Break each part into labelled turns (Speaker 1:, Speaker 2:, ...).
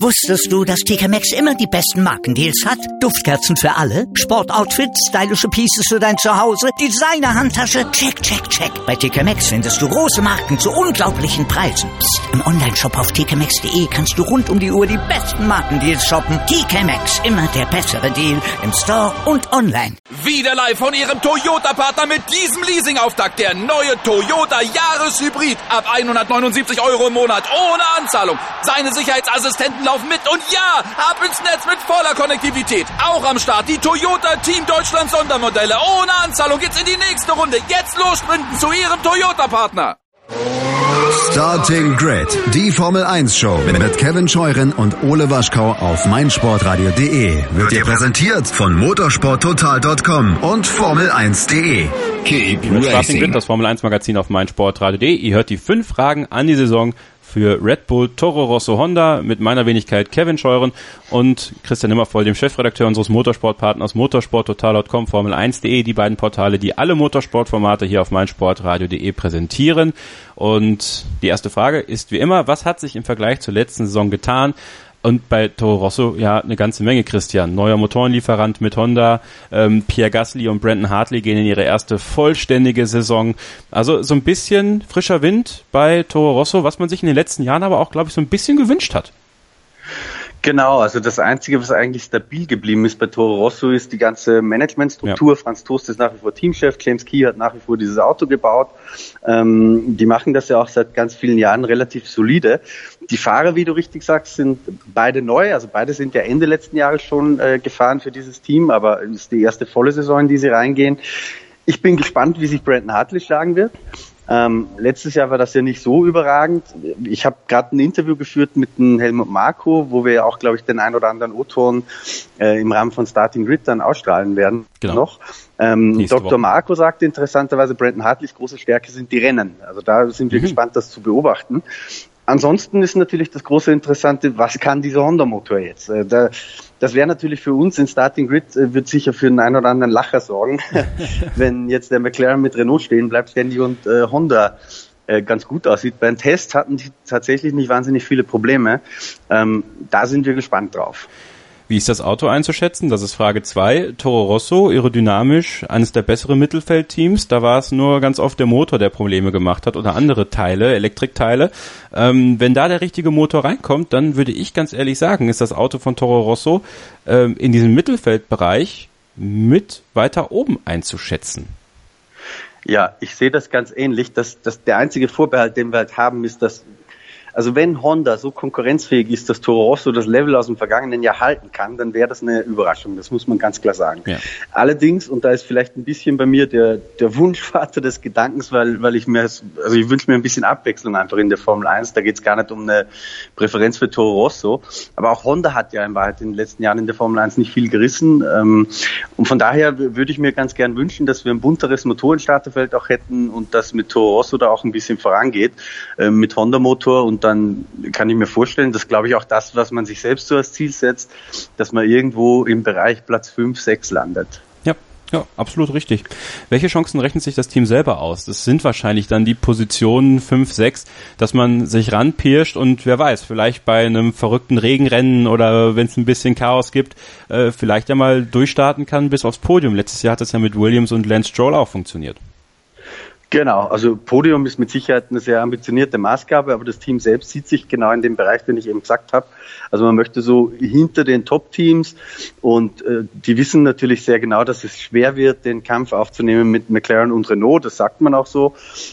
Speaker 1: Wusstest du, dass TK Maxx immer die besten Markendeals hat? Duftkerzen für alle, Sportoutfits, stylische Pieces für dein Zuhause, Designer-Handtasche, check, check, check. Bei TK Maxx findest du große Marken zu unglaublichen Preisen. Psst. Im Onlineshop auf tkmaxx.de kannst du rund um die Uhr die besten Markendeals shoppen. TK Maxx, immer der bessere Deal im Store und online.
Speaker 2: Wieder live von Ihrem Toyota-Partner mit diesem Leasing-Auftakt. Der neue Toyota Jahreshybrid. Ab 179 € im Monat. Ohne Anzahlung. Seine Sicherheitsassistenten laufen mit. Und ja, ab ins Netz mit voller Konnektivität. Auch am Start die Toyota Team Deutschland Sondermodelle. Ohne Anzahlung geht's in die nächste Runde. Jetzt los sprinten zu Ihrem Toyota-Partner.
Speaker 3: Starting Grid, die Formel 1 Show mit Kevin Scheuren und Ole Waschkau auf meinsportradio.de wird dir präsentiert von motorsporttotal.com und Formel1.de. Keep
Speaker 4: Starting Grid, das Formel 1 Magazin auf meinsportradio.de. Ihr hört die 5 Fragen an die Saison für Red Bull, Toro Rosso, Honda mit meiner Wenigkeit Kevin Scheuren und Christian Nimmervoll, dem Chefredakteur unseres Motorsportpartners motorsporttotal.com, Formel1.de, die beiden Portale, die alle Motorsportformate hier auf meinsportradio.de präsentieren. Und die erste Frage ist wie immer, was hat sich im Vergleich zur letzten Saison getan? Und bei Toro Rosso ja eine ganze Menge, Christian. Neuer Motorenlieferant mit Honda, Pierre Gasly und Brandon Hartley gehen in ihre erste vollständige Saison. Also so ein bisschen frischer Wind bei Toro Rosso, was man sich in den letzten Jahren aber auch, glaube ich, so ein bisschen gewünscht hat.
Speaker 5: Genau, also das Einzige, was eigentlich stabil geblieben ist bei Toro Rosso, ist die ganze Managementstruktur. Ja. Franz Tost ist nach wie vor Teamchef, James Key hat nach wie vor dieses Auto gebaut. Die machen das ja auch seit ganz vielen Jahren relativ solide. Die Fahrer, wie du richtig sagst, sind beide neu, also beide sind ja Ende letzten Jahres schon gefahren für dieses Team, aber es ist die erste volle Saison, in die sie reingehen. Ich bin gespannt, wie sich Brandon Hartley schlagen wird. Letztes Jahr war das ja nicht so überragend. Ich habe gerade ein Interview geführt mit dem Helmut Marko, wo wir ja auch, glaube ich, den ein oder anderen O-Ton im Rahmen von Starting Grid dann ausstrahlen werden. Genau. Noch. Dr. Marko sagte interessanterweise, Brandon Hartleys große Stärke sind die Rennen. Also da sind wir gespannt, das zu beobachten. Ansonsten ist natürlich das große Interessante, was kann dieser Honda-Motor jetzt? Das wäre natürlich für uns in Starting Grid, wird sicher für den einen oder anderen Lacher sorgen, wenn jetzt der McLaren mit Renault stehen bleibt ständig und Honda ganz gut aussieht. Beim Test hatten die tatsächlich nicht wahnsinnig viele Probleme. Da sind wir gespannt drauf.
Speaker 4: Wie ist das Auto einzuschätzen? Das ist Frage 2. Toro Rosso, aerodynamisch, eines der besseren Mittelfeldteams. Da war es nur ganz oft der Motor, der Probleme gemacht hat oder andere Teile, Elektrikteile. Wenn da der richtige Motor reinkommt, dann würde ich ganz ehrlich sagen, ist das Auto von Toro Rosso in diesem Mittelfeldbereich mit weiter oben einzuschätzen.
Speaker 5: Ja, ich sehe das ganz ähnlich. Dass der einzige Vorbehalt, den wir halt haben, ist, dass also wenn Honda so konkurrenzfähig ist, dass Toro Rosso das Level aus dem vergangenen Jahr halten kann, dann wäre das eine Überraschung. Das muss man ganz klar sagen. Ja. Allerdings, und da ist vielleicht ein bisschen bei mir der Wunschvater des Gedankens, weil ich wünsche mir ein bisschen Abwechslung einfach in der Formel 1. Da geht es gar nicht um eine Präferenz für Toro Rosso. Aber auch Honda hat ja in Wahrheit in den letzten Jahren in der Formel 1 nicht viel gerissen. Und von daher würde ich mir ganz gern wünschen, dass wir ein bunteres Motorenstarterfeld auch hätten und dass mit Toro Rosso da auch ein bisschen vorangeht, mit Honda-Motor. Und dann kann ich mir vorstellen, das glaube ich auch das, was man sich selbst so als Ziel setzt, dass man irgendwo im Bereich Platz 5, 6 landet.
Speaker 4: Ja, absolut richtig. Welche Chancen rechnet sich das Team selber aus? Das sind wahrscheinlich dann die Positionen 5, 6, dass man sich ranpirscht und wer weiß, vielleicht bei einem verrückten Regenrennen oder wenn es ein bisschen Chaos gibt, vielleicht ja mal durchstarten kann bis aufs Podium. Letztes Jahr hat das ja mit Williams und Lance Stroll auch funktioniert.
Speaker 5: Genau, also Podium ist mit Sicherheit eine sehr ambitionierte Maßgabe, aber das Team selbst sieht sich genau in dem Bereich, den ich eben gesagt habe. Also man möchte so hinter den Top-Teams und die wissen natürlich sehr genau, dass es schwer wird, den Kampf aufzunehmen mit McLaren und Renault, das sagt man auch so.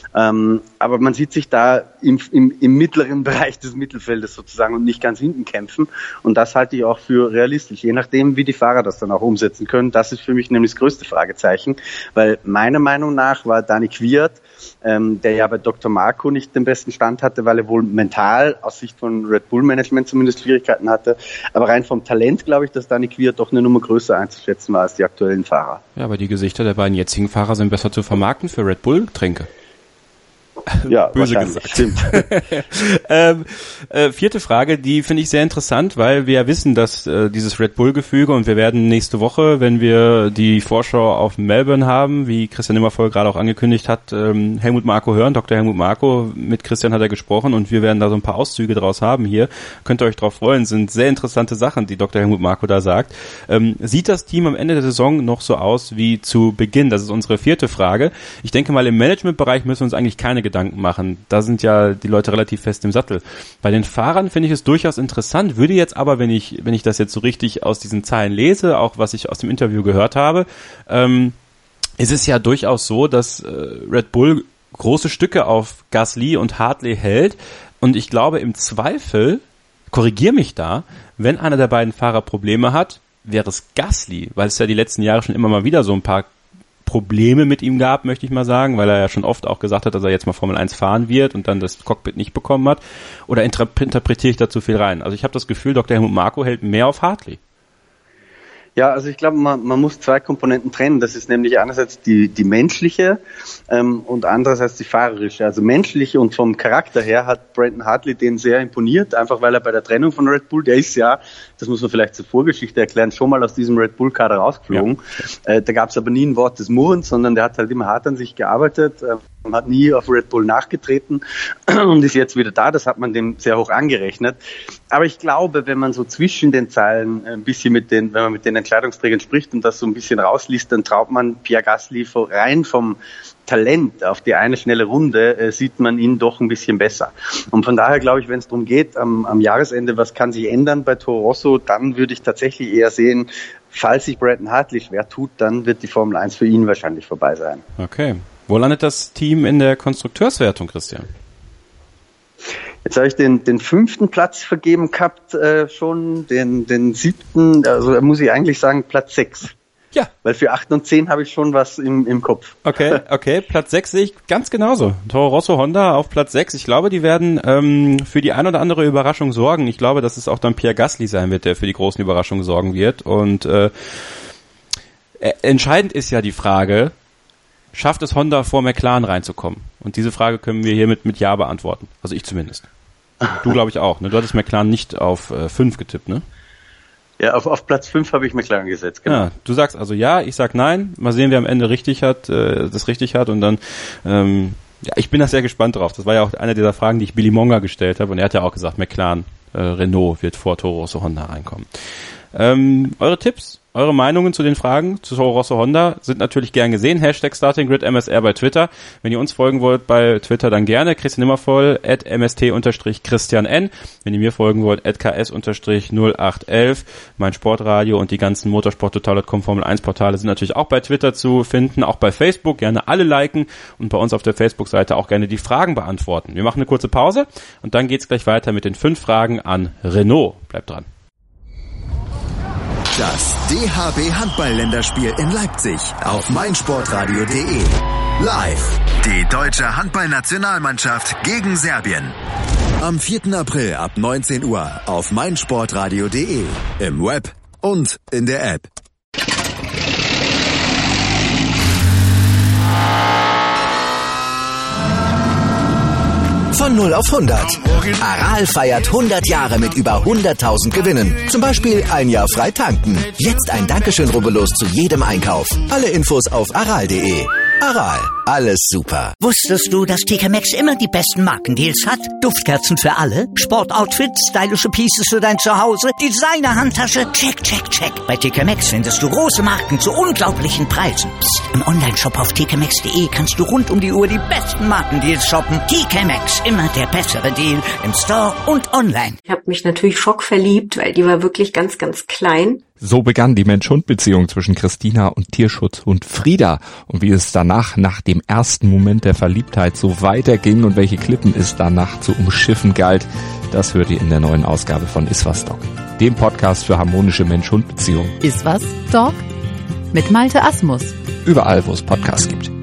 Speaker 5: Aber man sieht sich da im mittleren Bereich des Mittelfeldes sozusagen und nicht ganz hinten kämpfen und das halte ich auch für realistisch, je nachdem, wie die Fahrer das dann auch umsetzen können. Das ist für mich nämlich das größte Fragezeichen, weil meiner Meinung nach war Dani Kvyat, der ja bei Dr. Marko nicht den besten Stand hatte, weil er wohl mental aus Sicht von Red Bull Management zumindest Schwierigkeiten hatte. Aber rein vom Talent glaube ich, dass Dani Kvyat doch eine Nummer größer einzuschätzen war als die aktuellen Fahrer.
Speaker 4: Ja, aber die Gesichter der beiden jetzigen Fahrer sind besser zu vermarkten für Red Bull Getränke.
Speaker 5: Ja,
Speaker 4: böse gesagt.
Speaker 5: Stimmt.
Speaker 4: Vierte Frage, die finde ich sehr interessant, weil wir ja wissen, dass dieses Red Bull-Gefüge, und wir werden nächste Woche, wenn wir die Vorschau auf Melbourne haben, wie Christian Nimmervoll gerade auch angekündigt hat, Helmut Marko hören. Dr. Helmut Marko, mit Christian hat er gesprochen und wir werden da so ein paar Auszüge draus haben hier. Könnt ihr euch drauf freuen, sind sehr interessante Sachen, die Dr. Helmut Marko da sagt. Sieht das Team am Ende der Saison noch so aus wie zu Beginn? Das ist unsere vierte Frage. Ich denke mal, im Managementbereich müssen wir uns eigentlich keine Gedanken machen. Da sind ja die Leute relativ fest im Sattel. Bei den Fahrern finde ich es durchaus interessant, würde jetzt aber, wenn ich das jetzt so richtig aus diesen Zahlen lese, auch was ich aus dem Interview gehört habe, ist es ja durchaus so, dass Red Bull große Stücke auf Gasly und Hartley hält, und ich glaube im Zweifel, korrigier mich da, wenn einer der beiden Fahrer Probleme hat, wäre es Gasly, weil es ja die letzten Jahre schon immer mal wieder so ein paar Probleme mit ihm gab, möchte ich mal sagen, weil er ja schon oft auch gesagt hat, dass er jetzt mal Formel 1 fahren wird und dann das Cockpit nicht bekommen hat. Oder interpretiere ich da zu viel rein? Also ich habe das Gefühl, Dr. Helmut Marko hält mehr auf Hartley.
Speaker 5: Ja, also ich glaube, man muss zwei Komponenten trennen. Das ist nämlich einerseits die menschliche und andererseits die fahrerische. Also menschlich und vom Charakter her hat Brandon Hartley den sehr imponiert, einfach weil er bei der Trennung von Red Bull, der ist ja, das muss man vielleicht zur Vorgeschichte erklären, schon mal aus diesem Red Bull-Kader rausgeflogen. Ja. Da gab es aber nie ein Wort des Murrens, sondern der hat halt immer hart an sich gearbeitet, hat nie auf Red Bull nachgetreten und ist jetzt wieder da. Das hat man dem sehr hoch angerechnet. Aber ich glaube, wenn man so zwischen den Zeilen ein bisschen wenn man mit den Entscheidungsträgern spricht und das so ein bisschen rausliest, dann traut man Pierre Gasly rein vom Talent auf die eine schnelle Runde, sieht man ihn doch ein bisschen besser. Und von daher glaube ich, wenn es darum geht, am Jahresende, was kann sich ändern bei Toro Rosso, dann würde ich tatsächlich eher sehen, falls sich Brandon Hartley schwer tut, dann wird die Formel 1 für ihn wahrscheinlich vorbei sein.
Speaker 4: Okay. Wo landet das Team in der Konstrukteurswertung, Christian?
Speaker 5: Jetzt habe ich den 5. Platz vergeben gehabt, schon, den 7., also muss ich eigentlich sagen Platz 6.
Speaker 4: Ja.
Speaker 5: Weil für 8 und 10 habe ich schon was im Kopf.
Speaker 4: Okay, Platz 6 sehe ich ganz genauso. Toro Rosso Honda auf Platz 6. Ich glaube, die werden für die ein oder andere Überraschung sorgen. Ich glaube, dass es auch dann Pierre Gasly sein wird, der für die großen Überraschungen sorgen wird. Und entscheidend ist ja die Frage, schafft es Honda vor McLaren reinzukommen? Und diese Frage können wir hier mit Ja beantworten. Also ich zumindest. Du glaube ich auch. Ne? Du hattest McLaren nicht auf 5 getippt, ne?
Speaker 5: Ja, auf Platz 5 habe ich McLaren gesetzt, genau.
Speaker 4: Ja, du sagst also ja, ich sag nein. Mal sehen, wer am Ende das richtig hat. Und dann, ich bin da sehr gespannt drauf. Das war ja auch eine dieser Fragen, die ich Billy Monger gestellt habe. Und er hat ja auch gesagt, McLaren, Renault wird vor Toro Rosso Honda reinkommen. Eure Tipps, eure Meinungen zu den Fragen zu Toro Rosso Honda sind natürlich gern gesehen. #StartingGridMSR bei Twitter. Wenn ihr uns folgen wollt bei Twitter, dann gerne. Christian Nimmervoll @MST_Christian N. Wenn ihr mir folgen wollt, @KS_0811. Mein Sportradio und die ganzen motorsporttotal.com Formel 1 Portale sind natürlich auch bei Twitter zu finden, auch bei Facebook. Gerne alle liken und bei uns auf der Facebook-Seite auch gerne die Fragen beantworten. Wir machen eine kurze Pause und dann geht's gleich weiter mit den 5 Fragen an Renault. Bleibt dran.
Speaker 3: Das DHB Handball-Länderspiel in Leipzig auf meinsportradio.de. Live. Die deutsche Handballnationalmannschaft gegen Serbien. Am 4. April ab 19 Uhr auf meinsportradio.de. Im Web und in der App.
Speaker 1: Von 0 auf 100. Aral feiert 100 Jahre mit über 100.000 Gewinnen. Zum Beispiel ein Jahr frei tanken. Jetzt ein Dankeschön, rubbellos zu jedem Einkauf. Alle Infos auf aral.de. Aral, alles super. Wusstest du, dass TK Maxx immer die besten Markendeals hat? Duftkerzen für alle, Sportoutfits, stylische Pieces für dein Zuhause, Designer-Handtasche, check, check, check. Bei TK Maxx findest du große Marken zu unglaublichen Preisen. Psst. Im Onlineshop auf tkmaxx.de kannst du rund um die Uhr die besten Markendeals shoppen. TK Maxx, immer der bessere Deal im Store und online.
Speaker 6: Ich habe mich natürlich schockverliebt, weil die war wirklich ganz, ganz klein.
Speaker 7: So begann die Mensch-Hund-Beziehung zwischen Christina und Tierschutzhund Frieda. Und wie es danach, nach dem ersten Moment der Verliebtheit, so weiterging und welche Klippen es danach zu umschiffen galt, das hört ihr in der neuen Ausgabe von Iswas Dog, dem Podcast für harmonische Mensch-Hund-Beziehungen.
Speaker 8: Iswas Dog? Mit Malte Asmus.
Speaker 7: Überall, wo es Podcasts gibt.